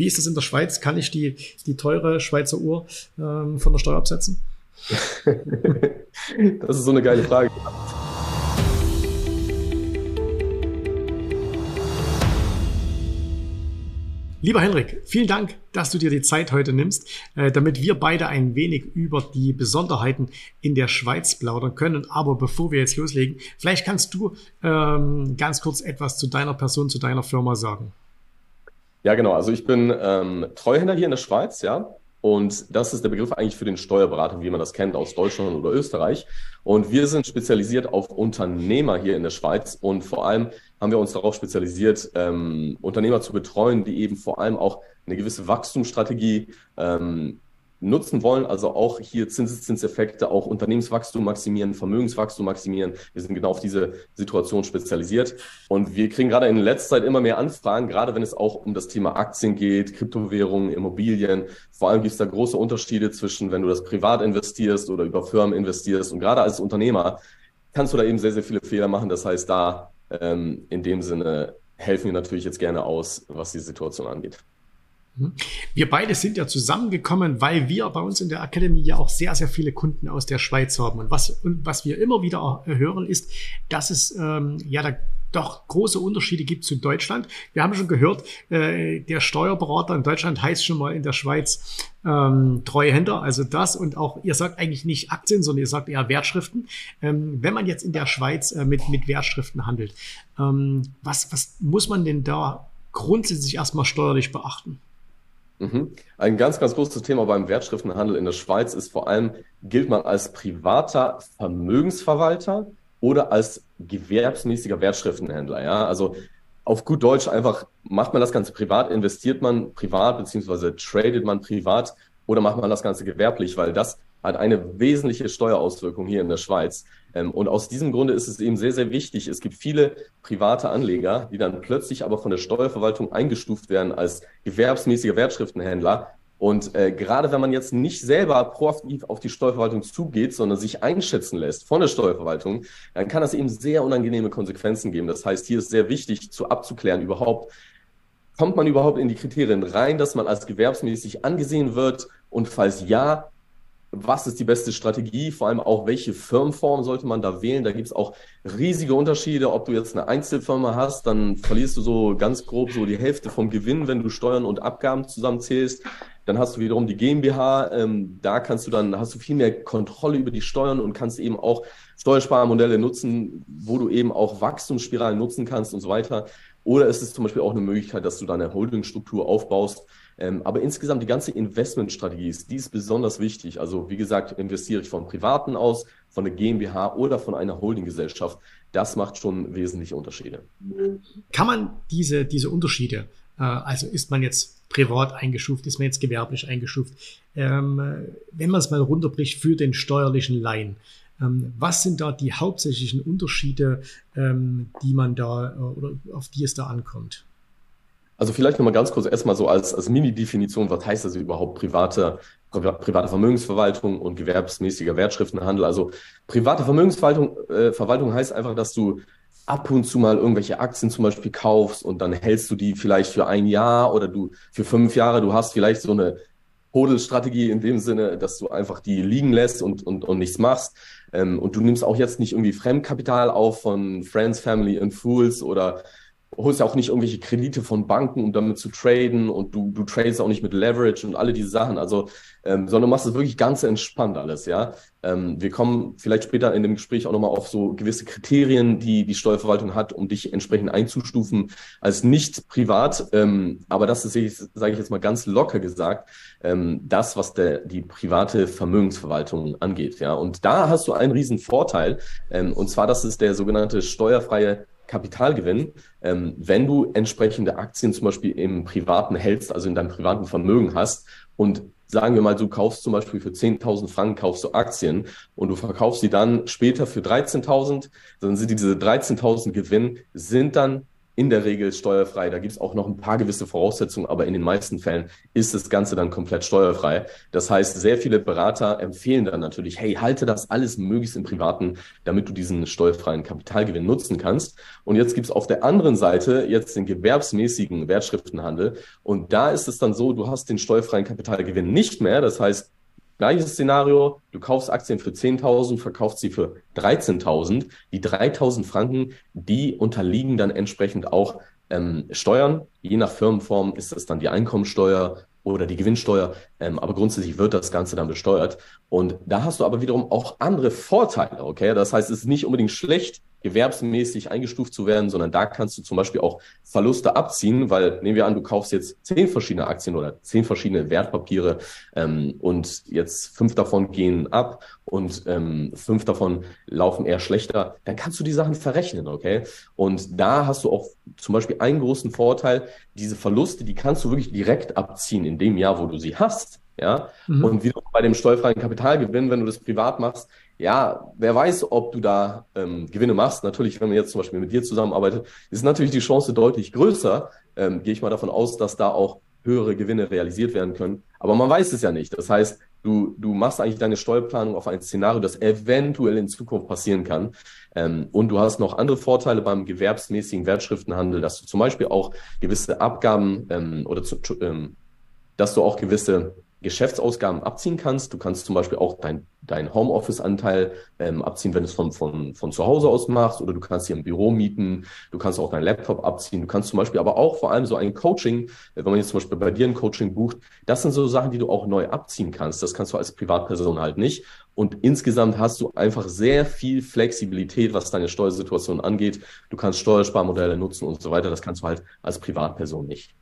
Wie ist das in der Schweiz? Kann ich die teure Schweizer Uhr von der Steuer absetzen? Das ist so eine geile Frage. Lieber Henrik, vielen Dank, dass du dir die Zeit heute nimmst, damit wir beide ein wenig über die Besonderheiten in der Schweiz plaudern können. Aber bevor wir jetzt loslegen, vielleicht kannst du ganz kurz etwas zu deiner Person, zu deiner Firma sagen. Ja, genau. Also ich bin Treuhänder hier in der Schweiz, ja. Und das ist der Begriff eigentlich für den Steuerberater, wie man das kennt aus Deutschland oder Österreich. Und wir sind spezialisiert auf Unternehmer hier in der Schweiz. Und vor allem haben wir uns darauf spezialisiert, Unternehmer zu betreuen, die eben vor allem auch eine gewisse Wachstumsstrategie nutzen wollen, also auch hier Zinseszinseffekte, auch Unternehmenswachstum maximieren, Vermögenswachstum maximieren. Wir sind genau auf diese Situation spezialisiert und wir kriegen gerade in letzter Zeit immer mehr Anfragen, gerade wenn es auch um das Thema Aktien geht, Kryptowährungen, Immobilien. Vor allem gibt es da große Unterschiede zwischen, wenn du das privat investierst oder über Firmen investierst und gerade als Unternehmer kannst du da eben sehr, sehr viele Fehler machen. Das heißt, da in dem Sinne helfen wir natürlich jetzt gerne aus, was die Situation angeht. Wir beide sind ja zusammengekommen, weil wir bei uns in der Academy ja auch sehr, sehr viele Kunden aus der Schweiz haben. Und was wir immer wieder hören, ist, dass es da doch große Unterschiede gibt zu Deutschland. Wir haben schon gehört, der Steuerberater in Deutschland heißt schon mal in der Schweiz Treuhänder, also das. Und auch, ihr sagt eigentlich nicht Aktien, sondern ihr sagt eher Wertschriften. Wenn man jetzt in der Schweiz mit Wertschriften handelt, was muss man denn da grundsätzlich erstmal steuerlich beachten? Ein ganz, ganz großes Thema beim Wertschriftenhandel in der Schweiz ist vor allem, gilt man als privater Vermögensverwalter oder als gewerbsmäßiger Wertschriftenhändler. Ja? Also auf gut Deutsch einfach, macht man das Ganze privat, investiert man privat beziehungsweise tradet man privat oder macht man das Ganze gewerblich, weil das hat eine wesentliche Steuerauswirkung hier in der Schweiz. Und aus diesem Grunde ist es eben sehr, sehr wichtig. Es gibt viele private Anleger, die dann plötzlich aber von der Steuerverwaltung eingestuft werden als gewerbsmäßiger Wertschriftenhändler. Und gerade wenn man jetzt nicht selber proaktiv auf die Steuerverwaltung zugeht, sondern sich einschätzen lässt von der Steuerverwaltung, dann kann das eben sehr unangenehme Konsequenzen geben. Das heißt, hier ist sehr wichtig, abzuklären überhaupt, kommt man überhaupt in die Kriterien rein, dass man als gewerbsmäßig angesehen wird? Und falls ja, was ist die beste Strategie? Vor allem auch, welche Firmenform sollte man da wählen? Da gibt es auch riesige Unterschiede. Ob du jetzt eine Einzelfirma hast, dann verlierst du so ganz grob so die Hälfte vom Gewinn, wenn du Steuern und Abgaben zusammenzählst. Dann hast du wiederum die GmbH. Da hast du viel mehr Kontrolle über die Steuern und kannst eben auch Steuersparmodelle nutzen, wo du eben auch Wachstumsspiralen nutzen kannst und so weiter. Oder es ist zum Beispiel auch eine Möglichkeit, dass du da eine Holdingstruktur aufbaust. Aber insgesamt die ganze Investmentstrategie die ist besonders wichtig. Also wie gesagt, investiere ich von Privaten aus, von der GmbH oder von einer Holdinggesellschaft. Das macht schon wesentliche Unterschiede. Kann man diese Unterschiede, also ist man jetzt privat eingestuft, ist man jetzt gewerblich eingestuft, wenn man es mal runterbricht für den steuerlichen Laien, was sind da die hauptsächlichen Unterschiede, die man da oder auf die es da ankommt? Also vielleicht nochmal ganz kurz erstmal so als Mini-Definition, was heißt das überhaupt private Vermögensverwaltung und gewerbsmäßiger Wertschriftenhandel? Also private Vermögensverwaltung heißt einfach, dass du ab und zu mal irgendwelche Aktien zum Beispiel kaufst und dann hältst du die vielleicht für ein Jahr oder du für 5 Jahre. Du hast vielleicht so eine Hodelstrategie in dem Sinne, dass du einfach die liegen lässt und nichts machst. Und du nimmst auch jetzt nicht irgendwie Fremdkapital auf von Friends, Family and Fools oder holst ja auch nicht irgendwelche Kredite von Banken, um damit zu traden und du tradest auch nicht mit Leverage und alle diese Sachen, also, sondern machst es wirklich ganz entspannt alles, ja. Wir kommen vielleicht später in dem Gespräch auch nochmal auf so gewisse Kriterien, die die Steuerverwaltung hat, um dich entsprechend einzustufen als nicht privat, aber das ist, sage ich jetzt mal ganz locker gesagt, das, was die private Vermögensverwaltung angeht, ja. Und da hast du einen riesen Vorteil, und zwar, das ist der sogenannte steuerfreie Kapitalgewinn, wenn du entsprechende Aktien zum Beispiel im Privaten hältst, also in deinem privaten Vermögen hast und sagen wir mal, du kaufst zum Beispiel für 10.000 Franken kaufst du Aktien und du verkaufst sie dann später für 13.000, dann sind diese 13.000 Gewinn sind dann in der Regel steuerfrei. Da gibt es auch noch ein paar gewisse Voraussetzungen, aber in den meisten Fällen ist das Ganze dann komplett steuerfrei. Das heißt, sehr viele Berater empfehlen dann natürlich, hey, halte das alles möglichst im Privaten, damit du diesen steuerfreien Kapitalgewinn nutzen kannst. Und jetzt gibt es auf der anderen Seite jetzt den gewerbsmäßigen Wertschriftenhandel. Und da ist es dann so, du hast den steuerfreien Kapitalgewinn nicht mehr. Das heißt, gleiches Szenario, du kaufst Aktien für 10.000, verkaufst sie für 13.000. Die 3.000 Franken, die unterliegen dann entsprechend auch Steuern. Je nach Firmenform ist das dann die Einkommensteuer oder die Gewinnsteuer, aber grundsätzlich wird das Ganze dann besteuert. Und da hast du aber wiederum auch andere Vorteile, okay? Das heißt, es ist nicht unbedingt schlecht, gewerbsmäßig eingestuft zu werden, sondern da kannst du zum Beispiel auch Verluste abziehen, weil nehmen wir an, du kaufst jetzt 10 verschiedene Aktien oder 10 verschiedene Wertpapiere und jetzt 5 davon gehen ab und 5 davon laufen eher schlechter, dann kannst du die Sachen verrechnen, okay? Und da hast du auch zum Beispiel einen großen Vorteil, diese Verluste, die kannst du wirklich direkt abziehen in dem Jahr, wo du sie hast. Ja, und wie bei dem steuerfreien Kapitalgewinn, wenn du das privat machst, ja, wer weiß, ob du da Gewinne machst. Natürlich, wenn man jetzt zum Beispiel mit dir zusammenarbeitet, ist natürlich die Chance deutlich größer. Gehe ich mal davon aus, dass da auch höhere Gewinne realisiert werden können. Aber man weiß es ja nicht. Das heißt, du machst eigentlich deine Steuerplanung auf ein Szenario, das eventuell in Zukunft passieren kann. Und du hast noch andere Vorteile beim gewerbsmäßigen Wertschriftenhandel, dass du zum Beispiel auch gewisse Abgaben dass du auch gewisse Geschäftsausgaben abziehen kannst. Du kannst zum Beispiel auch dein Homeoffice-Anteil abziehen, wenn du es von zu Hause aus machst, oder du kannst hier ein Büro mieten, du kannst auch deinen Laptop abziehen, du kannst zum Beispiel aber auch vor allem so ein Coaching, wenn man jetzt zum Beispiel bei dir ein Coaching bucht, das sind so Sachen, die du auch neu abziehen kannst. Das kannst du als Privatperson halt nicht. Und insgesamt hast du einfach sehr viel Flexibilität, was deine Steuersituation angeht. Du kannst Steuersparmodelle nutzen und so weiter. Das kannst du halt als Privatperson nicht.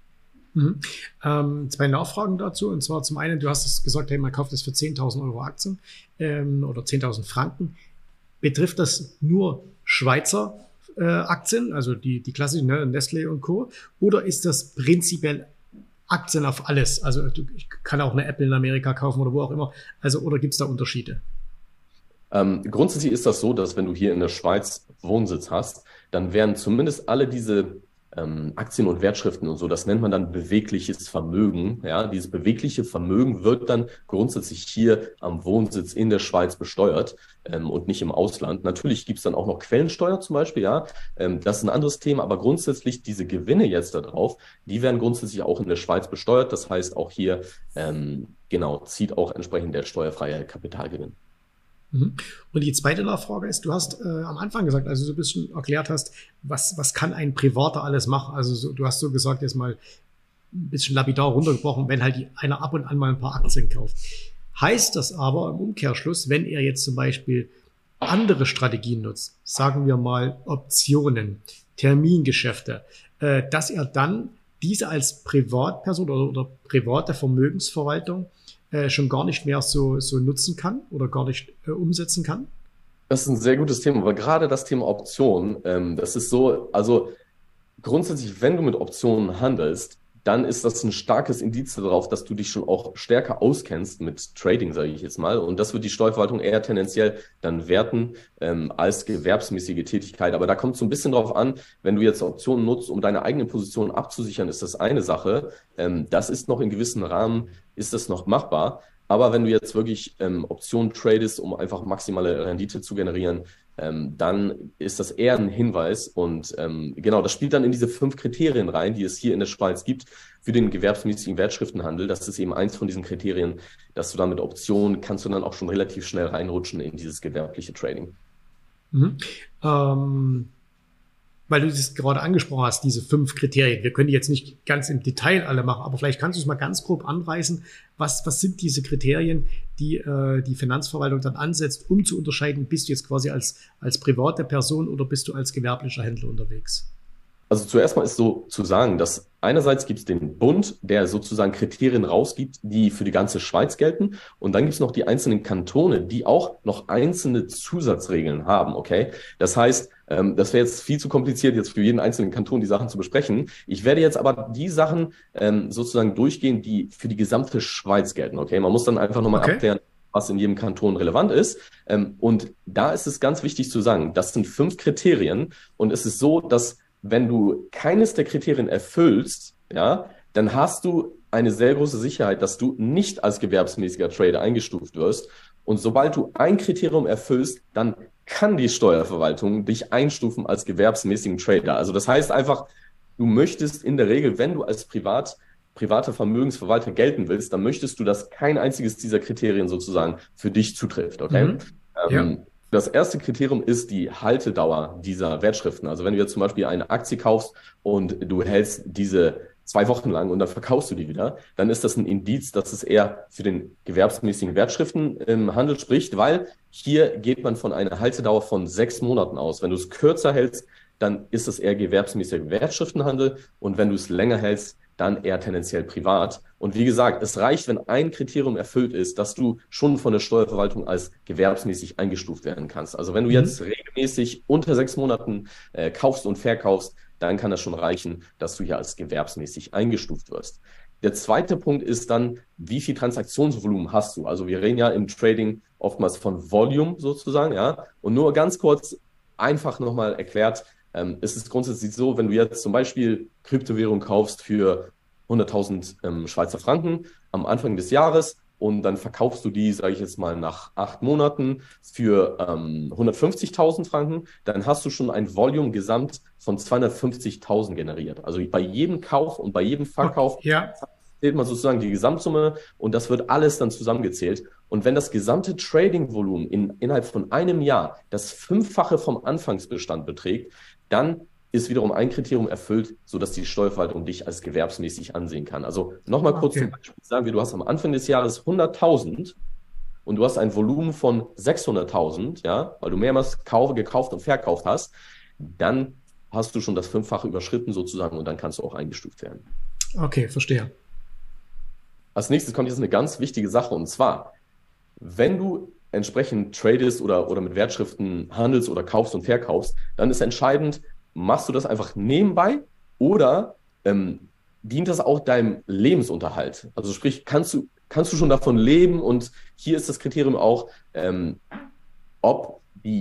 Zwei Nachfragen dazu. Und zwar zum einen, du hast es gesagt, hey, man kauft es für 10.000 Euro Aktien oder 10.000 Franken. Betrifft das nur Schweizer Aktien, also die klassischen, ne, Nestlé und Co.? Oder ist das prinzipiell Aktien auf alles? Also ich kann auch eine Apple in Amerika kaufen oder wo auch immer. Also, oder gibt es da Unterschiede? Grundsätzlich ist das so, dass wenn du hier in der Schweiz Wohnsitz hast, dann werden zumindest alle diese Aktien und Wertschriften und so, das nennt man dann bewegliches Vermögen. Ja, dieses bewegliche Vermögen wird dann grundsätzlich hier am Wohnsitz in der Schweiz besteuert und nicht im Ausland. Natürlich gibt es dann auch noch Quellensteuer zum Beispiel, ja, das ist ein anderes Thema, aber grundsätzlich diese Gewinne jetzt da drauf, die werden grundsätzlich auch in der Schweiz besteuert. Das heißt, auch hier zieht auch entsprechend der steuerfreie Kapitalgewinn. Und die zweite Nachfrage ist, du hast am Anfang gesagt, also so ein bisschen erklärt hast, was kann ein Privater alles machen? Also du hast so gesagt, jetzt mal ein bisschen lapidar runtergebrochen, wenn halt einer ab und an mal ein paar Aktien kauft. Heißt das aber im Umkehrschluss, wenn er jetzt zum Beispiel andere Strategien nutzt, sagen wir mal Optionen, Termingeschäfte, dass er dann diese als Privatperson oder private Vermögensverwaltung schon gar nicht mehr so nutzen kann oder gar nicht umsetzen kann? Das ist ein sehr gutes Thema, aber gerade das Thema Optionen, das ist so, also grundsätzlich, wenn du mit Optionen handelst, dann ist das ein starkes Indiz darauf, dass du dich schon auch stärker auskennst mit Trading, sage ich jetzt mal. Und das wird die Steuerverwaltung eher tendenziell dann werten als gewerbsmäßige Tätigkeit. Aber da kommt es so ein bisschen drauf an, wenn du jetzt Optionen nutzt, um deine eigene Position abzusichern, ist das eine Sache. Das ist noch in gewissen Rahmen, ist das noch machbar. Aber wenn du jetzt wirklich Optionen tradest, um einfach maximale Rendite zu generieren, dann ist das eher ein Hinweis. Und genau, das spielt dann in diese 5 Kriterien rein, die es hier in der Schweiz gibt für den gewerbsmäßigen Wertschriftenhandel. Das ist eben eins von diesen Kriterien, dass du dann mit Optionen kannst du dann auch schon relativ schnell reinrutschen in dieses gewerbliche Trading. Weil du das gerade angesprochen hast, diese 5 Kriterien. Wir können die jetzt nicht ganz im Detail alle machen, aber vielleicht kannst du es mal ganz grob anreißen. Was sind diese Kriterien, die die Finanzverwaltung dann ansetzt, um zu unterscheiden, bist du jetzt quasi als private Person oder bist du als gewerblicher Händler unterwegs? Also zuerst mal ist so zu sagen, dass einerseits gibt es den Bund, der sozusagen Kriterien rausgibt, die für die ganze Schweiz gelten. Und dann gibt es noch die einzelnen Kantone, die auch noch einzelne Zusatzregeln haben, okay? Das heißt, das wäre jetzt viel zu kompliziert, jetzt für jeden einzelnen Kanton die Sachen zu besprechen. Ich werde jetzt aber die Sachen sozusagen durchgehen, die für die gesamte Schweiz gelten, okay? Man muss dann einfach nochmal abklären, was in jedem Kanton relevant ist. Und da ist es ganz wichtig zu sagen, das sind 5 Kriterien. Und es ist so, dass wenn du keines der Kriterien erfüllst, ja, dann hast du eine sehr große Sicherheit, dass du nicht als gewerbsmäßiger Trader eingestuft wirst. Und sobald du ein Kriterium erfüllst, dann kann die Steuerverwaltung dich einstufen als gewerbsmäßigen Trader. Also das heißt einfach, du möchtest in der Regel, wenn du als privater Vermögensverwalter gelten willst, dann möchtest du, dass kein einziges dieser Kriterien sozusagen für dich zutrifft. Okay? Ja. Das erste Kriterium ist die Haltedauer dieser Wertschriften. Also wenn du jetzt zum Beispiel eine Aktie kaufst und du hältst diese 2 Wochen lang und dann verkaufst du die wieder, dann ist das ein Indiz, dass es eher für den gewerbsmäßigen Wertschriften im Handel spricht, weil hier geht man von einer Haltedauer von 6 Monaten aus. Wenn du es kürzer hältst, dann ist es eher gewerbsmäßiger Wertschriftenhandel und wenn du es länger hältst, dann eher tendenziell privat. Und wie gesagt, es reicht, wenn ein Kriterium erfüllt ist, dass du schon von der Steuerverwaltung als gewerbsmäßig eingestuft werden kannst. Also wenn du jetzt regelmäßig unter 6 Monaten kaufst und verkaufst, dann kann das schon reichen, dass du hier als gewerbsmäßig eingestuft wirst. Der zweite Punkt ist dann, wie viel Transaktionsvolumen hast du? Also wir reden ja im Trading oftmals von Volume sozusagen, ja. Und nur ganz kurz einfach nochmal erklärt, ist es grundsätzlich so, wenn du jetzt zum Beispiel Kryptowährung kaufst für 100.000 Schweizer Franken am Anfang des Jahres und dann verkaufst du die, sage ich jetzt mal, nach 8 Monaten für 150.000 Franken, dann hast du schon ein Volume gesamt von 250.000 generiert. Also bei jedem Kauf und bei jedem Verkauf zählt man sozusagen die Gesamtsumme und das wird alles dann zusammengezählt. Und wenn das gesamte Trading-Volumen innerhalb von einem Jahr das 5-fache vom Anfangsbestand beträgt, dann ist wiederum ein Kriterium erfüllt, sodass die Steuerverwaltung dich als gewerbsmäßig ansehen kann. Also nochmal kurz zum Beispiel sagen wir, du hast am Anfang des Jahres 100.000 und du hast ein Volumen von 600.000, ja, weil du mehrmals gekauft und verkauft hast, dann hast du schon das 5-fache überschritten sozusagen und dann kannst du auch eingestuft werden. Okay, verstehe. Als nächstes kommt jetzt eine ganz wichtige Sache und zwar, wenn du entsprechend tradest oder mit Wertschriften handelst oder kaufst und verkaufst, dann ist entscheidend, machst du das einfach nebenbei oder dient das auch deinem Lebensunterhalt? Also sprich, kannst du schon davon leben? Und hier ist das Kriterium auch, ob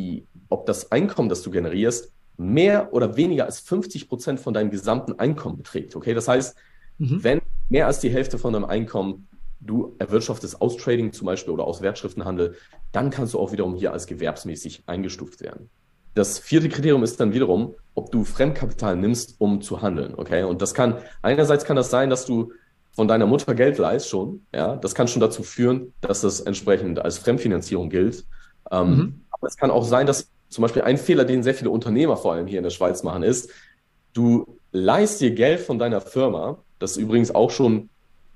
das Einkommen, das du generierst, mehr oder weniger als 50% von deinem gesamten Einkommen beträgt. Okay, das heißt, wenn mehr als die Hälfte von deinem Einkommen du erwirtschaftest aus Trading zum Beispiel oder aus Wertschriftenhandel, dann kannst du auch wiederum hier als gewerbsmäßig eingestuft werden. Das vierte Kriterium ist dann wiederum, ob du Fremdkapital nimmst, um zu handeln. Okay, und einerseits kann das sein, dass du von deiner Mutter Geld leihst schon. Ja, das kann schon dazu führen, dass das entsprechend als Fremdfinanzierung gilt. Aber es kann auch sein, dass zum Beispiel ein Fehler, den sehr viele Unternehmer vor allem hier in der Schweiz machen, ist, du leihst dir Geld von deiner Firma, das übrigens auch schon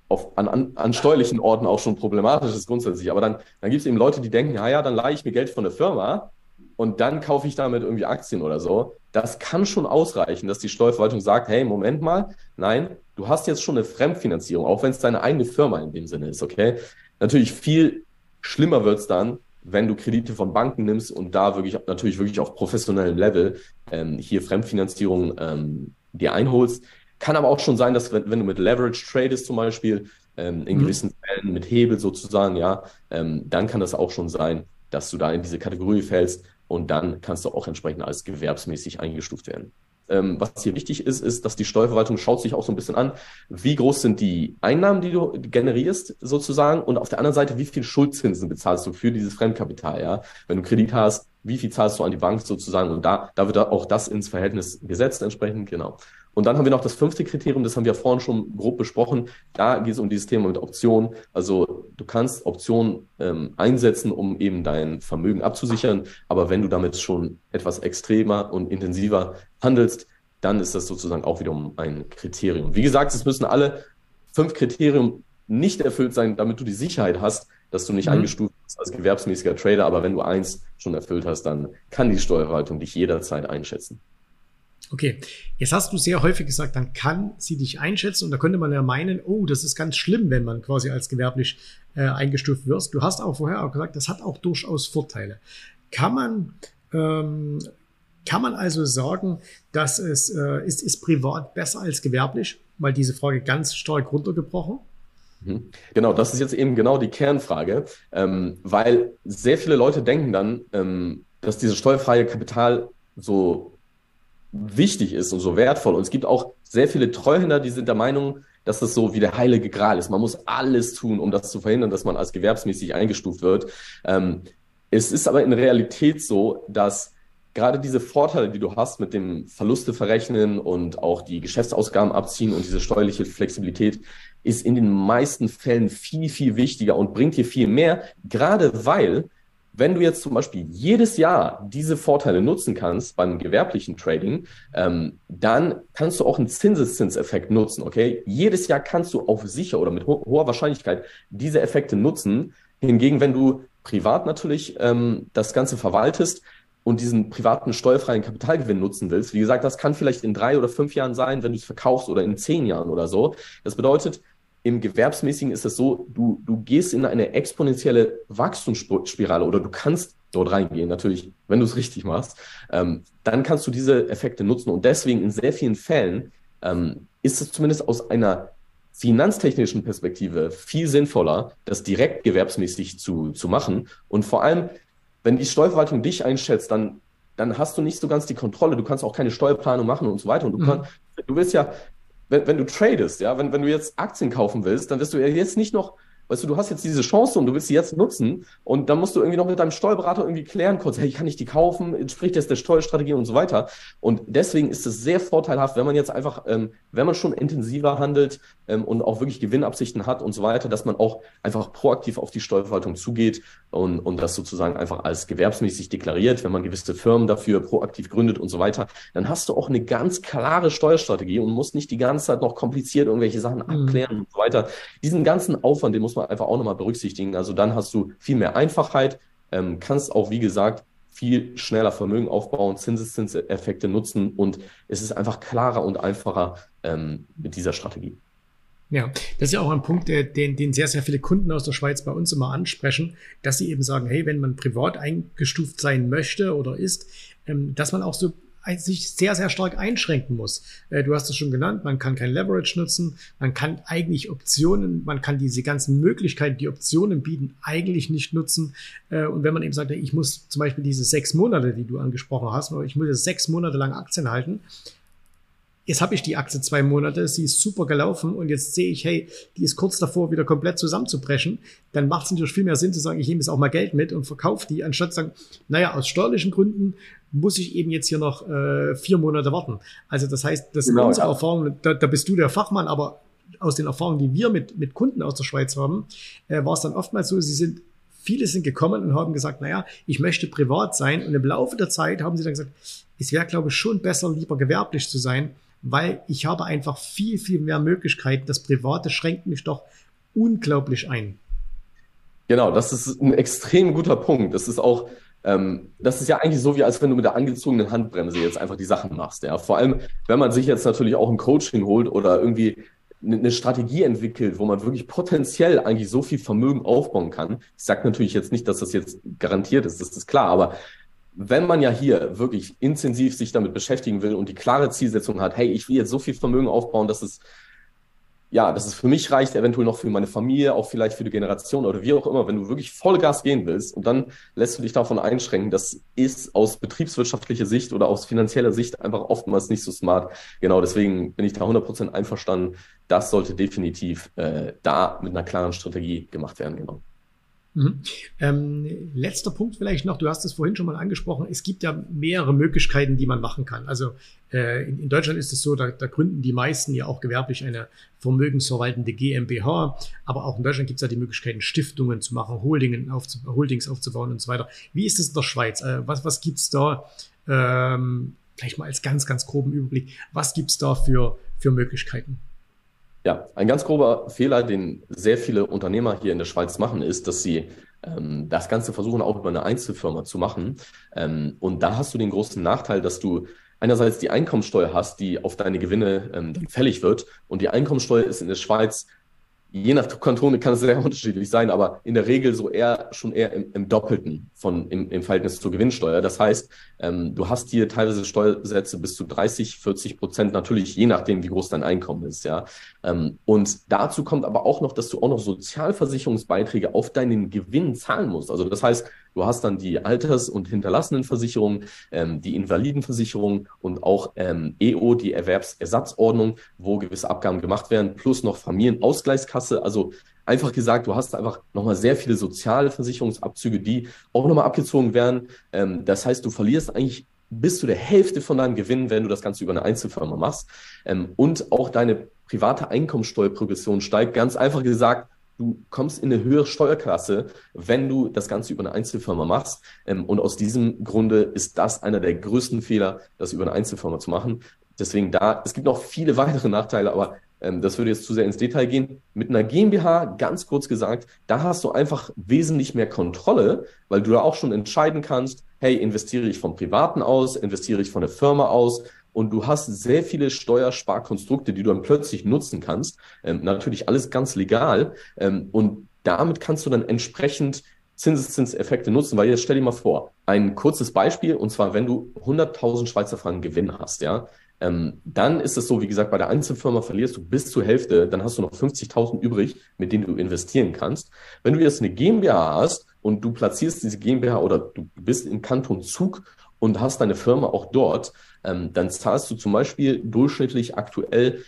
an steuerlichen Orten auch schon problematisch ist grundsätzlich. Aber dann gibt es eben Leute, die denken, ja, dann leihe ich mir Geld von der Firma und dann kaufe ich damit irgendwie Aktien oder so. Das kann schon ausreichen, dass die Steuerverwaltung sagt, hey, Moment mal, nein, du hast jetzt schon eine Fremdfinanzierung, auch wenn es deine eigene Firma in dem Sinne ist, okay? Natürlich viel schlimmer wird es dann, wenn du Kredite von Banken nimmst und da natürlich wirklich auf professionellem Level hier Fremdfinanzierung dir einholst. Kann aber auch schon sein, dass wenn du mit Leverage tradest zum Beispiel, in gewissen Fällen mit Hebel sozusagen, ja, dann kann das auch schon sein, dass du da in diese Kategorie fällst und dann kannst du auch entsprechend als gewerbsmäßig eingestuft werden. Was hier wichtig ist, dass die Steuerverwaltung schaut sich auch so ein bisschen an, wie groß sind die Einnahmen, die du generierst sozusagen und auf der anderen Seite, wie viel Schuldzinsen bezahlst du für dieses Fremdkapital, ja? Wenn du Kredit hast, wie viel zahlst du an die Bank sozusagen und da wird auch das ins Verhältnis gesetzt entsprechend, genau. Und dann haben wir noch das 5. Kriterium, das haben wir vorhin schon grob besprochen. Da geht es um dieses Thema mit Optionen. Also du kannst Optionen einsetzen, um eben dein Vermögen abzusichern. Aber wenn du damit schon etwas extremer und intensiver handelst, dann ist das sozusagen auch wiederum ein Kriterium. Wie gesagt, es müssen alle 5 Kriterien nicht erfüllt sein, damit du die Sicherheit hast, dass du nicht eingestuft bist als gewerbsmäßiger Trader. Aber wenn du eins schon erfüllt hast, dann kann die Steuerverwaltung dich jederzeit einschätzen. Okay, jetzt hast du sehr häufig gesagt, dann kann sie dich einschätzen und da könnte man ja meinen, oh, das ist ganz schlimm, wenn man quasi als gewerblich eingestuft wird. Du hast auch vorher auch gesagt, das hat auch durchaus Vorteile. Kann man also sagen, dass ist privat besser als gewerblich? Mal diese Frage ganz stark runtergebrochen. Genau, das ist jetzt eben genau die Kernfrage, weil sehr viele Leute denken dann, dass dieses steuerfreie Kapital so wichtig ist und so wertvoll. Und es gibt auch sehr viele Treuhänder, die sind der Meinung, dass das so wie der heilige Gral ist. Man muss alles tun, um das zu verhindern, dass man als gewerbsmäßig eingestuft wird. Es ist aber in Realität so, dass gerade diese Vorteile, die du hast mit dem Verluste verrechnen und auch die Geschäftsausgaben abziehen und diese steuerliche Flexibilität, ist in den meisten Fällen viel, viel wichtiger und bringt dir viel mehr, gerade weil, wenn du jetzt zum Beispiel jedes Jahr diese Vorteile nutzen kannst beim gewerblichen Trading, dann kannst du auch einen Zinseszinseffekt nutzen, okay? Jedes Jahr kannst du auf sicher oder mit hoher Wahrscheinlichkeit diese Effekte nutzen. Hingegen, wenn du privat natürlich das Ganze verwaltest und diesen privaten steuerfreien Kapitalgewinn nutzen willst, wie gesagt, das kann vielleicht in 3 oder 5 Jahren sein, wenn du es verkaufst oder in 10 Jahren oder so. Das bedeutet, im Gewerbsmäßigen ist es so, du gehst in eine exponentielle Wachstumsspirale oder du kannst dort reingehen, natürlich, wenn du es richtig machst, dann kannst du diese Effekte nutzen. Und deswegen in sehr vielen Fällen ist es zumindest aus einer finanztechnischen Perspektive viel sinnvoller, das direkt gewerbsmäßig zu machen. Und vor allem, wenn die Steuerverwaltung dich einschätzt, dann hast du nicht so ganz die Kontrolle. Du kannst auch keine Steuerplanung machen und so weiter. Und du willst ja, wenn du tradest, ja, wenn du jetzt Aktien kaufen willst, dann wirst du ja jetzt nicht noch, weißt du hast jetzt diese Chance und du willst sie jetzt nutzen und dann musst du irgendwie noch mit deinem Steuerberater irgendwie klären kurz, hey, kann ich die kaufen? Entspricht das der Steuerstrategie und so weiter? Und deswegen ist es sehr vorteilhaft, wenn man jetzt einfach, wenn man schon intensiver handelt und auch wirklich Gewinnabsichten hat und so weiter, dass man auch einfach proaktiv auf die Steuerverwaltung zugeht und das sozusagen einfach als gewerbsmäßig deklariert, wenn man gewisse Firmen dafür proaktiv gründet und so weiter, dann hast du auch eine ganz klare Steuerstrategie und musst nicht die ganze Zeit noch kompliziert irgendwelche Sachen abklären und so weiter. Diesen ganzen Aufwand, den muss man einfach auch nochmal berücksichtigen. Also dann hast du viel mehr Einfachheit, kannst auch, wie gesagt, viel schneller Vermögen aufbauen, Zinseszinseffekte nutzen und es ist einfach klarer und einfacher mit dieser Strategie. Ja, das ist ja auch ein Punkt, den sehr, sehr viele Kunden aus der Schweiz bei uns immer ansprechen, dass sie eben sagen, hey, wenn man privat eingestuft sein möchte oder ist, dass man auch so sich sehr, sehr stark einschränken muss. Du hast es schon genannt, man kann kein Leverage nutzen, man kann eigentlich Optionen, man kann diese ganzen Möglichkeiten, die Optionen bieten, eigentlich nicht nutzen. Und wenn man eben sagt, ich muss zum Beispiel diese 6 Monate, die du angesprochen hast, ich muss jetzt 6 Monate lang Aktien halten, jetzt habe ich die Aktie 2 Monate, sie ist super gelaufen und jetzt sehe ich, hey, die ist kurz davor, wieder komplett zusammenzubrechen, dann macht es natürlich viel mehr Sinn zu sagen, ich nehme jetzt auch mal Geld mit und verkaufe die, anstatt zu sagen, naja, aus steuerlichen Gründen muss ich eben jetzt hier noch 4 Monate warten. Also das heißt, das sind unsere Erfahrungen, da bist du der Fachmann, aber aus den Erfahrungen, die wir mit Kunden aus der Schweiz haben, war es dann oftmals so, viele sind gekommen und haben gesagt, naja, ich möchte privat sein und im Laufe der Zeit haben sie dann gesagt, es wäre, glaube ich, schon besser, lieber gewerblich zu sein, weil ich habe einfach viel, viel mehr Möglichkeiten. Das Private schränkt mich doch unglaublich ein. Genau, das ist ein extrem guter Punkt. Das ist auch, das ist ja eigentlich so, wie als wenn du mit der angezogenen Handbremse jetzt einfach die Sachen machst. Ja, vor allem, wenn man sich jetzt natürlich auch ein Coaching holt oder irgendwie eine Strategie entwickelt, wo man wirklich potenziell eigentlich so viel Vermögen aufbauen kann. Ich sage natürlich jetzt nicht, dass das jetzt garantiert ist, das ist klar, aber wenn man ja hier wirklich intensiv sich damit beschäftigen will und die klare Zielsetzung hat, hey, ich will jetzt so viel Vermögen aufbauen, dass es für mich reicht, eventuell noch für meine Familie, auch vielleicht für die Generation oder wie auch immer, wenn du wirklich Vollgas gehen willst und dann lässt du dich davon einschränken, das ist aus betriebswirtschaftlicher Sicht oder aus finanzieller Sicht einfach oftmals nicht so smart. Genau, deswegen bin ich da 100% einverstanden. Das sollte definitiv da mit einer klaren Strategie gemacht werden, genau. Letzter Punkt vielleicht noch, du hast es vorhin schon mal angesprochen, es gibt ja mehrere Möglichkeiten, die man machen kann. Also in Deutschland ist es so, da gründen die meisten ja auch gewerblich eine vermögensverwaltende GmbH, aber auch in Deutschland gibt es ja die Möglichkeiten, Stiftungen zu machen, Holdings aufzubauen und so weiter. Wie ist es in der Schweiz? Was gibt es da, gleich mal als ganz, ganz groben Überblick, was gibt es da für Möglichkeiten? Ja, ein ganz grober Fehler, den sehr viele Unternehmer hier in der Schweiz machen, ist, dass sie das Ganze versuchen, auch über eine Einzelfirma zu machen. Und da hast du den großen Nachteil, dass du einerseits die Einkommensteuer hast, die auf deine Gewinne dann fällig wird. Und die Einkommensteuer ist in der Schweiz, je nach Kanton kann es sehr unterschiedlich sein, aber in der Regel so schon eher im Doppelten im Verhältnis zur Gewinnsteuer. Das heißt, du hast hier teilweise Steuersätze bis zu 30-40%, natürlich je nachdem, wie groß dein Einkommen ist, ja. Und dazu kommt aber auch noch, dass du auch noch Sozialversicherungsbeiträge auf deinen Gewinn zahlen musst. Also das heißt, Du hast dann die Alters- und Hinterlassenenversicherung, die Invalidenversicherung und auch EO, die Erwerbsersatzordnung, wo gewisse Abgaben gemacht werden, plus noch Familienausgleichskasse. Also einfach gesagt, du hast einfach nochmal sehr viele soziale Versicherungsabzüge, die auch nochmal abgezogen werden. Das heißt, du verlierst eigentlich bis zu der Hälfte von deinem Gewinn, wenn du das Ganze über eine Einzelfirma machst. Und auch deine private Einkommensteuerprogression steigt. Ganz einfach gesagt, du kommst in eine höhere Steuerklasse, wenn du das Ganze über eine Einzelfirma machst. Und aus diesem Grunde ist das einer der größten Fehler, das über eine Einzelfirma zu machen. Deswegen es gibt noch viele weitere Nachteile, aber das würde jetzt zu sehr ins Detail gehen. Mit einer GmbH, ganz kurz gesagt, da hast du einfach wesentlich mehr Kontrolle, weil du da auch schon entscheiden kannst, hey, investiere ich vom Privaten aus, investiere ich von der Firma aus, und du hast sehr viele Steuersparkonstrukte, die du dann plötzlich nutzen kannst. Natürlich alles ganz legal. Und damit kannst du dann entsprechend Zinseszinseffekte nutzen, weil jetzt stell dir mal vor, ein kurzes Beispiel, und zwar, wenn du 100.000 Schweizer Franken Gewinn hast, ja, dann ist es so, wie gesagt, bei der Einzelfirma verlierst du bis zur Hälfte, dann hast du noch 50.000 übrig, mit denen du investieren kannst. Wenn du jetzt eine GmbH hast und du platzierst diese GmbH oder du bist im Kanton Zug und hast deine Firma auch dort, dann zahlst du zum Beispiel durchschnittlich aktuell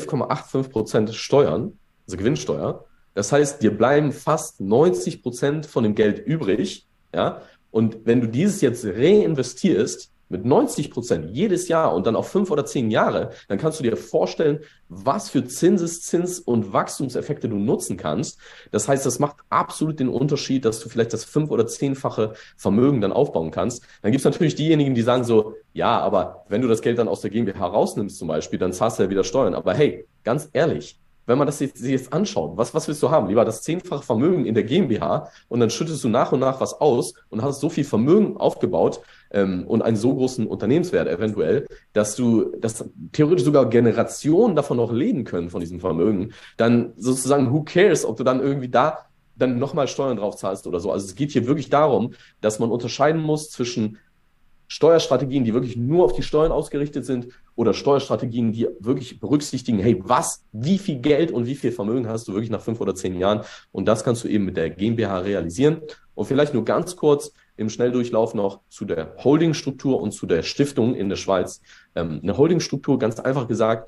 11,85% Steuern, also Gewinnsteuer. Das heißt, dir bleiben fast 90% von dem Geld übrig, ja. Und wenn du dieses jetzt reinvestierst mit 90% jedes Jahr und dann auf 5 oder 10 Jahre, dann kannst du dir vorstellen, was für Zins- und Wachstumseffekte du nutzen kannst. Das heißt, das macht absolut den Unterschied, dass du vielleicht das 5- oder 10-fache Vermögen dann aufbauen kannst. Dann gibt es natürlich diejenigen, die sagen so, ja, aber wenn du das Geld dann aus der GmbH rausnimmst zum Beispiel, dann zahlst du ja wieder Steuern. Aber hey, ganz ehrlich, wenn man sich jetzt anschaut, was willst du haben? Lieber das 10-fache Vermögen in der GmbH und dann schüttest du nach und nach was aus und hast so viel Vermögen aufgebaut und einen so großen Unternehmenswert eventuell, dass theoretisch sogar Generationen davon noch leben können, von diesem Vermögen. Dann sozusagen, who cares, ob du dann irgendwie da dann nochmal Steuern drauf zahlst oder so. Also es geht hier wirklich darum, dass man unterscheiden muss zwischen Steuerstrategien, die wirklich nur auf die Steuern ausgerichtet sind, oder Steuerstrategien, die wirklich berücksichtigen, hey, wie viel Geld und wie viel Vermögen hast du wirklich nach 5 oder 10 Jahren? Und das kannst du eben mit der GmbH realisieren. Und vielleicht nur ganz kurz im Schnelldurchlauf noch zu der Holdingstruktur und zu der Stiftung in der Schweiz. Eine Holdingstruktur, ganz einfach gesagt,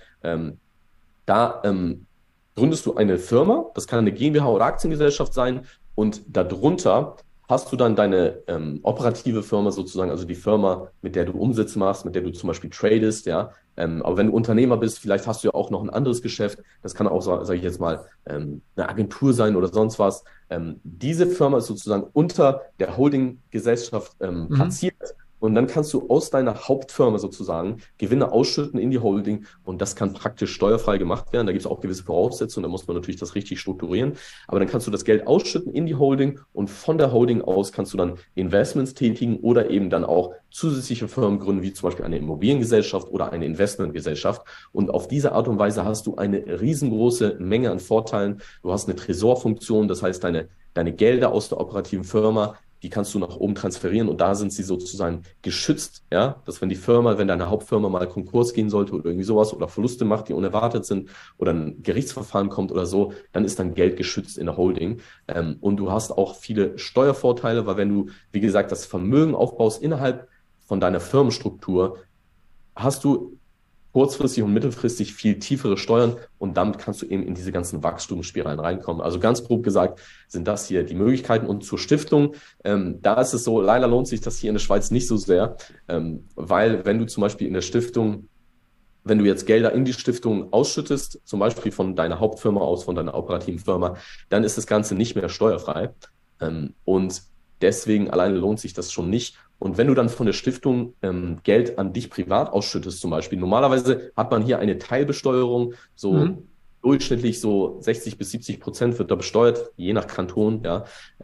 da gründest du eine Firma, das kann eine GmbH oder Aktiengesellschaft sein, und darunter hast du dann deine operative Firma sozusagen, also die Firma, mit der du Umsätze machst, mit der du zum Beispiel tradest, ja. Aber wenn du Unternehmer bist, vielleicht hast du ja auch noch ein anderes Geschäft. Das kann auch, sage ich jetzt mal, eine Agentur sein oder sonst was. Diese Firma ist sozusagen unter der Holdinggesellschaft platziert. Und dann kannst du aus deiner Hauptfirma sozusagen Gewinne ausschütten in die Holding, und das kann praktisch steuerfrei gemacht werden. Da gibt es auch gewisse Voraussetzungen, da muss man natürlich das richtig strukturieren. Aber dann kannst du das Geld ausschütten in die Holding, und von der Holding aus kannst du dann Investments tätigen oder eben dann auch zusätzliche Firmen gründen, wie zum Beispiel eine Immobiliengesellschaft oder eine Investmentgesellschaft. Und auf diese Art und Weise hast du eine riesengroße Menge an Vorteilen. Du hast eine Tresorfunktion, das heißt, deine Gelder aus der operativen Firma, die kannst du nach oben transferieren, und da sind sie sozusagen geschützt, ja, dass wenn deine Hauptfirma mal Konkurs gehen sollte oder irgendwie sowas oder Verluste macht, die unerwartet sind, oder ein Gerichtsverfahren kommt oder so, dann ist dein Geld geschützt in der Holding. Und du hast auch viele Steuervorteile, weil wenn du, wie gesagt, das Vermögen aufbaust innerhalb von deiner Firmenstruktur, hast du kurzfristig und mittelfristig viel tiefere Steuern, und damit kannst du eben in diese ganzen Wachstumsspiralen reinkommen. Also ganz grob gesagt sind das hier die Möglichkeiten. Und zur Stiftung, da ist es so, leider lohnt sich das hier in der Schweiz nicht so sehr, weil wenn du zum Beispiel in der Stiftung, wenn du jetzt Gelder in die Stiftung ausschüttest, zum Beispiel von deiner Hauptfirma aus, von deiner operativen Firma, dann ist das Ganze nicht mehr steuerfrei. Und deswegen alleine lohnt sich das schon nicht. Und wenn du dann von der Stiftung Geld an dich privat ausschüttest zum Beispiel, normalerweise hat man hier eine Teilbesteuerung, so durchschnittlich so 60-70% wird da besteuert, je nach Kanton, ja.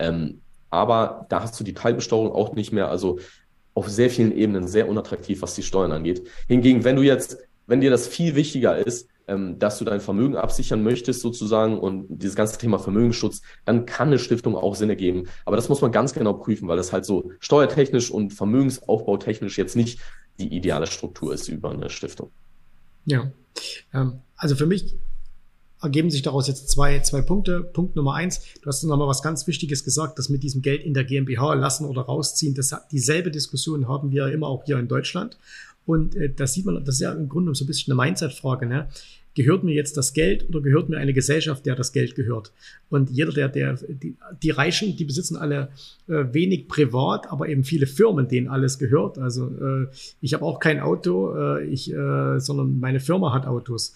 Aber da hast du die Teilbesteuerung auch nicht mehr, also auf sehr vielen Ebenen sehr unattraktiv, was die Steuern angeht. Hingegen, wenn dir das viel wichtiger ist, dass du dein Vermögen absichern möchtest sozusagen, und dieses ganze Thema Vermögensschutz, dann kann eine Stiftung auch Sinn ergeben. Aber das muss man ganz genau prüfen, weil das halt so steuertechnisch und vermögensaufbautechnisch jetzt nicht die ideale Struktur ist über eine Stiftung. Ja, also für mich ergeben sich daraus jetzt zwei Punkte. Punkt Nummer 1, du hast nochmal was ganz Wichtiges gesagt, dass mit diesem Geld in der GmbH lassen oder rausziehen, dieselbe Diskussion haben wir immer auch hier in Deutschland. Und das sieht man, das ist ja im Grunde so ein bisschen eine Mindset-Frage, ne? Gehört mir jetzt das Geld oder gehört mir eine Gesellschaft, der das Geld gehört? Und jeder, die Reichen, die besitzen alle wenig privat, aber eben viele Firmen, denen alles gehört. Also ich habe auch kein Auto, sondern meine Firma hat Autos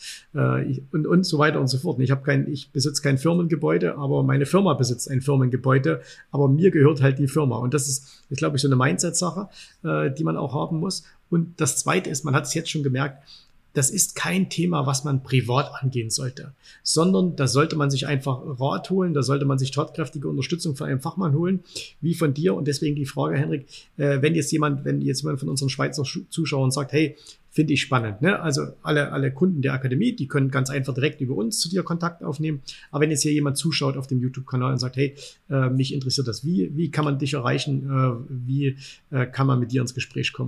und so weiter und so fort. Ich besitze kein Firmengebäude, aber meine Firma besitzt ein Firmengebäude, aber mir gehört halt die Firma. Und das ist glaube ich, so eine Mindset-Sache, die man auch haben muss. Und das Zweite ist, man hat es jetzt schon gemerkt, das ist kein Thema, was man privat angehen sollte, sondern da sollte man sich einfach Rat holen, da sollte man sich tatkräftige Unterstützung von einem Fachmann holen, wie von dir. Und deswegen die Frage, Henrik, wenn jetzt jemand von unseren Schweizer Zuschauern sagt, hey, finde ich spannend, ne? Also alle Kunden der Akademie, die können ganz einfach direkt über uns zu dir Kontakt aufnehmen. Aber wenn jetzt hier jemand zuschaut auf dem YouTube-Kanal und sagt, hey, mich interessiert das, wie kann man dich erreichen, wie kann man mit dir ins Gespräch kommen?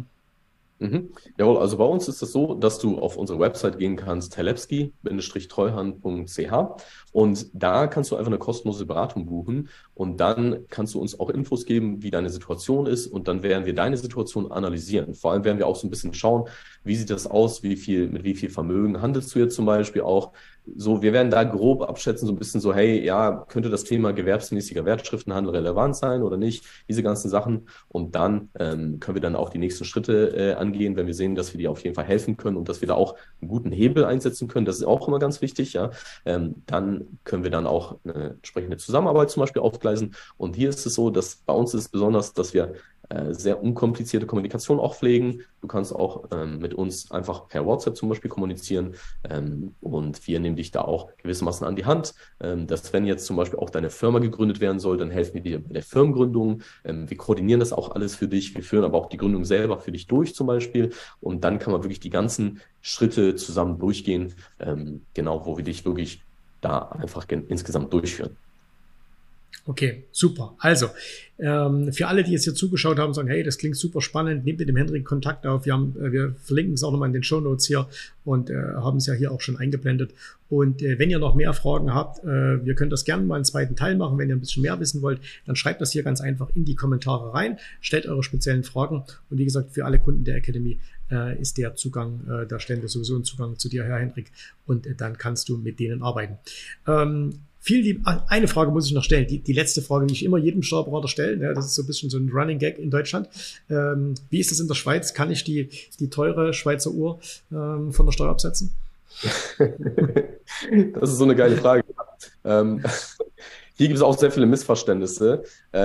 Jawohl, also bei uns ist es so, dass du auf unsere Website gehen kannst, terlepsky-treuhand.ch, und da kannst du einfach eine kostenlose Beratung buchen und dann kannst du uns auch Infos geben, wie deine Situation ist, und dann werden wir deine Situation analysieren. Vor allem werden wir auch so ein bisschen schauen, wie sieht das aus, mit wie viel Vermögen handelst du jetzt zum Beispiel auch. So, wir werden da grob abschätzen, so ein bisschen so, hey, ja, könnte das Thema gewerbsmäßiger Wertschriftenhandel relevant sein oder nicht, diese ganzen Sachen. Und dann können wir dann auch die nächsten Schritte angehen, wenn wir sehen, dass wir dir auf jeden Fall helfen können und dass wir da auch einen guten Hebel einsetzen können. Das ist auch immer ganz wichtig, ja. Dann können wir dann auch eine entsprechende Zusammenarbeit zum Beispiel aufgleisen. Und hier ist es so, dass bei uns ist es besonders, dass wir sehr unkomplizierte Kommunikation auch pflegen. Du kannst auch mit uns einfach per WhatsApp zum Beispiel kommunizieren, und wir nehmen dich da auch gewissermaßen an die Hand, dass wenn jetzt zum Beispiel auch deine Firma gegründet werden soll, dann helfen wir dir bei der Firmengründung. Wir koordinieren das auch alles für dich. Wir führen aber auch die Gründung selber für dich durch zum Beispiel, und dann kann man wirklich die ganzen Schritte zusammen durchgehen, genau, wo wir dich wirklich da einfach insgesamt durchführen. Okay, super. Also, für alle, die jetzt hier zugeschaut haben, sagen, hey, das klingt super spannend, nehmt mit dem Henrik Kontakt auf. Wir verlinken es auch nochmal in den Shownotes hier und haben es ja hier auch schon eingeblendet. Und wenn ihr noch mehr Fragen habt, wir können das gerne mal einen zweiten Teil machen. Wenn ihr ein bisschen mehr wissen wollt, dann schreibt das hier ganz einfach in die Kommentare rein, stellt eure speziellen Fragen. Und wie gesagt, für alle Kunden der Academy ist der Zugang, da stellen wir sowieso einen Zugang zu dir, Herr Henrik, und dann kannst du mit denen arbeiten. Eine Frage muss ich noch stellen, die letzte Frage, die ich immer jedem Steuerberater stelle, ja, das ist so ein bisschen so ein Running Gag in Deutschland. Wie ist das in der Schweiz? Kann ich die teure Schweizer Uhr von der Steuer absetzen? Das ist so eine geile Frage. Hier gibt es auch sehr viele Missverständnisse.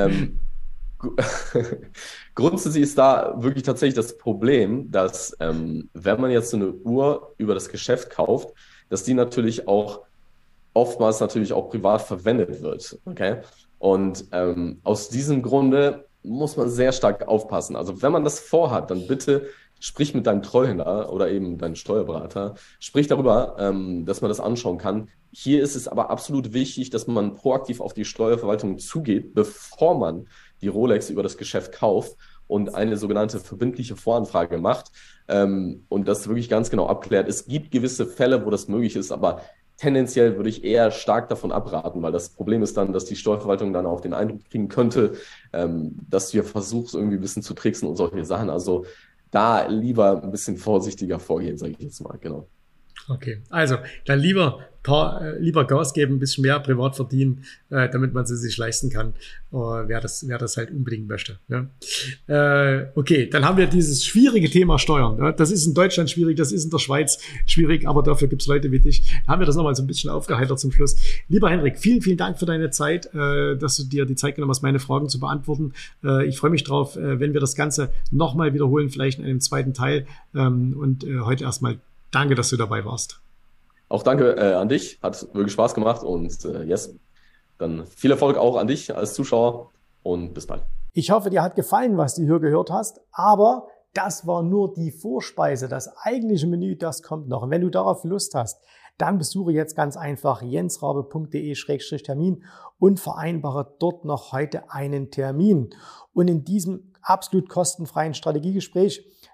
Grundsätzlich ist da wirklich tatsächlich das Problem, dass wenn man jetzt so eine Uhr über das Geschäft kauft, dass die natürlich auch oftmals natürlich auch privat verwendet wird. Okay? Und aus diesem Grunde muss man sehr stark aufpassen. Also wenn man das vorhat, dann bitte sprich mit deinem Treuhänder oder eben deinem Steuerberater, sprich darüber, dass man das anschauen kann. Hier ist es aber absolut wichtig, dass man proaktiv auf die Steuerverwaltung zugeht, bevor man die Rolex über das Geschäft kauft und eine sogenannte verbindliche Voranfrage macht, und das wirklich ganz genau abklärt. Es gibt gewisse Fälle, wo das möglich ist, aber tendenziell würde ich eher stark davon abraten, weil das Problem ist dann, dass die Steuerverwaltung dann auch den Eindruck kriegen könnte, dass du versuchst, irgendwie ein bisschen zu tricksen und solche Sachen. Also da lieber ein bisschen vorsichtiger vorgehen, sage ich jetzt mal, genau. Okay, also dann lieber Gas geben, ein bisschen mehr privat verdienen, damit man sie sich leisten kann, wer das halt unbedingt möchte. Ja. Okay, dann haben wir dieses schwierige Thema Steuern. Ja. Das ist in Deutschland schwierig, das ist in der Schweiz schwierig, aber dafür gibt's Leute wie dich. Da haben wir das nochmal so ein bisschen aufgeheitert zum Schluss. Lieber Henrik, vielen, vielen Dank für deine Zeit, dass du dir die Zeit genommen hast, meine Fragen zu beantworten. Ich freue mich drauf, wenn wir das Ganze nochmal wiederholen, vielleicht in einem zweiten Teil. Und heute erstmal danke, dass du dabei warst. Auch danke an dich, hat wirklich Spaß gemacht, und yes, dann viel Erfolg auch an dich als Zuschauer und bis bald. Ich hoffe, dir hat gefallen, was du hier gehört hast, aber das war nur die Vorspeise. Das eigentliche Menü, das kommt noch. Und wenn du darauf Lust hast, dann besuche jetzt ganz einfach jensrabe.de/termin und vereinbare dort noch heute einen Termin. Und in diesem absolut kostenfreien Strategiegespräch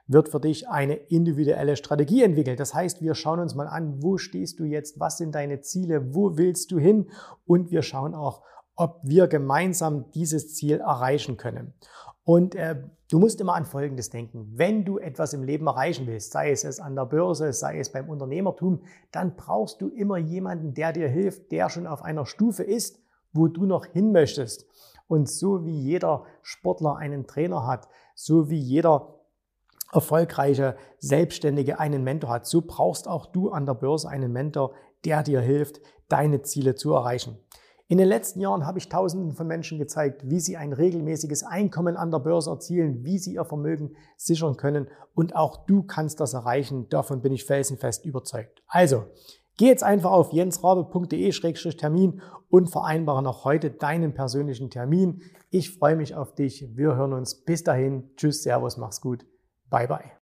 wird für dich eine individuelle Strategie entwickelt. Das heißt, wir schauen uns mal an, wo stehst du jetzt, was sind deine Ziele, wo willst du hin und wir schauen auch, ob wir gemeinsam dieses Ziel erreichen können. Und du musst immer an Folgendes denken. Wenn du etwas im Leben erreichen willst, sei es an der Börse, sei es beim Unternehmertum, dann brauchst du immer jemanden, der dir hilft, der schon auf einer Stufe ist, wo du noch hin möchtest. Und so wie jeder Sportler einen Trainer hat, so wie jeder erfolgreiche Selbstständige einen Mentor hat, so brauchst auch du an der Börse einen Mentor, der dir hilft, deine Ziele zu erreichen. In den letzten Jahren habe ich Tausenden von Menschen gezeigt, wie sie ein regelmäßiges Einkommen an der Börse erzielen, wie sie ihr Vermögen sichern können und auch du kannst das erreichen. Davon bin ich felsenfest überzeugt. Also, geh jetzt einfach auf jensrabe.de/Termin und vereinbare noch heute deinen persönlichen Termin. Ich freue mich auf dich. Wir hören uns. Bis dahin. Tschüss, Servus, mach's gut. Bye, bye.